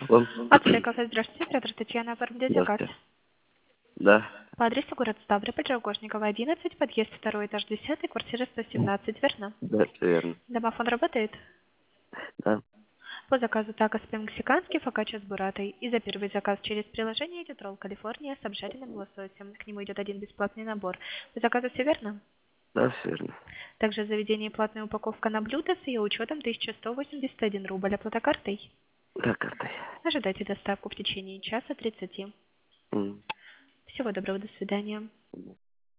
Алло. Акция кафе, здравствуйте, оператор Татьяна, оформляет заказ. Здравствуйте. Да, По адресу город Ставрополь, Рогожникова, 11, подъезд 2, этаж 10, квартира 117, верно? да, всё верно. Домофон работает? Да, По заказу тако мексиканский, фокаччо с буратой. И за первый заказ через приложение идет ролл Калифорния с обжаренным лососем. К нему идет один бесплатный набор. По заказу все верно? да, всё верно. Также в заведении платная упаковка на блюдо с ее учетом 1181 рубль. Оплата картой? Да, картой. Ожидайте доставку в течение часа 30. М. Всего доброго, до свидания.